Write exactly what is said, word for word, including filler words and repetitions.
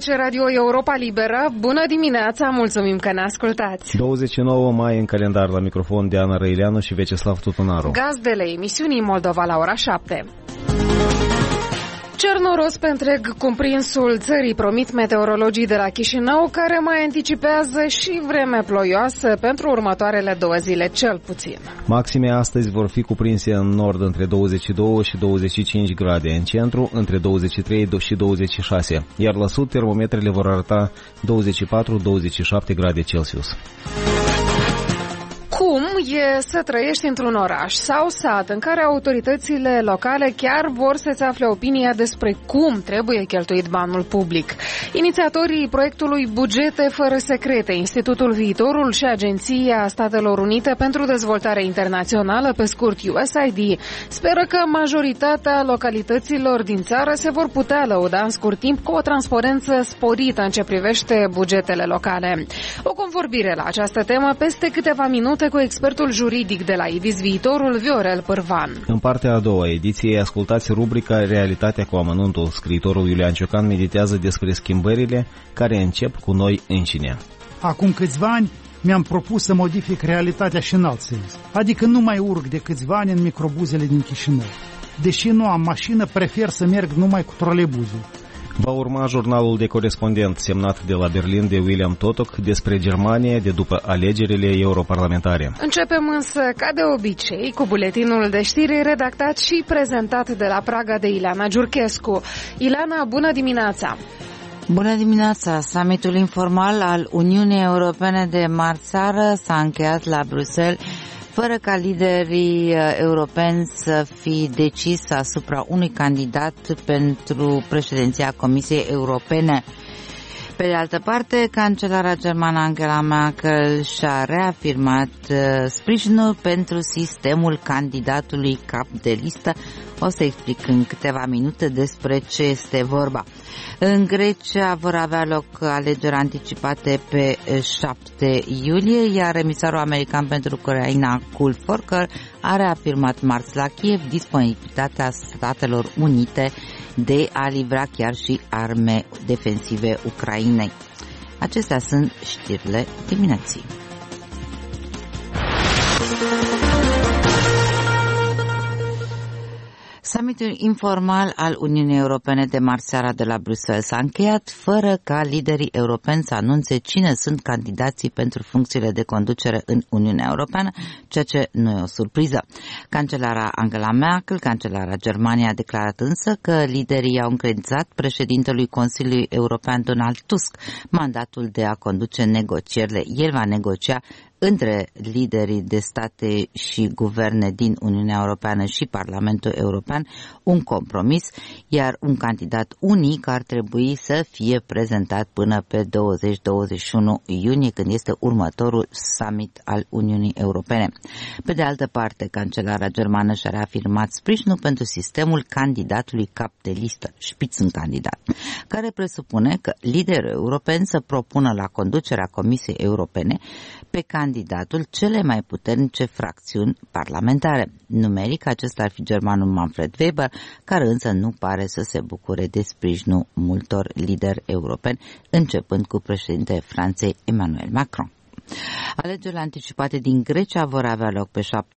aici Radio Europa Liberă. Bună dimineața, mulțumim că ne ascultați. douăzeci și nouă mai în calendar, la microfon Diana Răileanu și Veceslav Tutunaru. Gazdele emisiunii Moldova la ora șapte. Cer noros pe întreg cuprinsul țării, promit meteorologii de la Chișinău, care mai anticipează și vreme ploioasă pentru următoarele două zile, cel puțin. Maxime astăzi vor fi cuprinse în nord între douăzeci și doi și douăzeci și cinci grade, în centru între douăzeci și trei și douăzeci și șase, iar la sud termometrele vor arăta douăzeci și patru - douăzeci și șapte grade Celsius. Cum e să trăiești într-un oraș sau sat în care autoritățile locale chiar vor să-ți afle opinia despre cum trebuie cheltuit banul public? Inițiatorii proiectului Bugete fără secrete, Institutul Viitorul și Agenția Statelor Unite pentru Dezvoltare Internațională, pe scurt U S A I D, speră că majoritatea localităților din țară se vor putea lăuda în scurt timp cu o transparență sporită în ce privește bugetele locale. O convorbire la această temă peste câteva minute cu expertul juridic de la I D I S Viitorul, Viorel Pârvan. În partea a doua ediției ascultați rubrica Realitatea cu amănuntul. Scriitorul Iulian Ciocan meditează despre schimbările care încep cu noi înșine. Acum câțiva ani mi-am propus să modific realitatea și în alt sens. Adică nu mai urc de câțiva ani în microbuzele din Chișinău. Deși nu am mașină, prefer să merg numai cu trolebuzul. Va urma jurnalul de corespondent semnat de la Berlin de William Totok despre Germania de după alegerile europarlamentare. Începem însă, ca de obicei, cu buletinul de știri redactat și prezentat de la Praga de Ileana Giurchescu. Ileana, bună dimineața! Bună dimineața! Summitul informal al Uniunii Europene de marți seară s-a încheiat la Bruxelles, fără ca liderii europeni să fi decis asupra unui candidat pentru președinția Comisiei Europene. Pe de altă parte, cancelara germană Angela Merkel și-a reafirmat sprijinul pentru sistemul candidatului cap de listă. O să explic în câteva minute despre ce este vorba. În Grecia vor avea loc alegeri anticipate pe șapte iulie, iar emisarul american pentru Ucraina, Kurt Volker, a reafirmat marți la Kiev disponibilitatea Statelor Unite de a livra chiar și arme defensive Ucrainei. Acestea sunt știrile dimineții. Summitul informal al Uniunii Europene de marți seara de la Bruxelles s-a încheiat fără ca liderii europeni să anunțe cine sunt candidații pentru funcțiile de conducere în Uniunea Europeană, ceea ce nu e o surpriză. Cancelara Angela Merkel, cancelara Germaniei, a declarat însă că liderii au încredințat președintelui Consiliului European Donald Tusk mandatul de a conduce negocierile. El va negocia între liderii de state și guverne din Uniunea Europeană și Parlamentul European un compromis, iar un candidat unic ar trebui să fie prezentat până pe douăzeci - douăzeci și unu iunie, când este următorul summit al Uniunii Europene. Pe de altă parte, cancelara germană și-a reafirmat sprijinul pentru sistemul candidatului cap de listă, Spitzenkandidat, care presupune că liderii europeni să propună la conducerea Comisiei Europene pe candidatul cele mai puternice fracțiuni parlamentare. Numeric, acesta ar fi germanul Manfred Weber, care însă nu pare să se bucure de sprijinul multor lideri europeni, începând cu președintele Franței Emmanuel Macron. Alegerile anticipate din Grecia vor avea loc pe șapte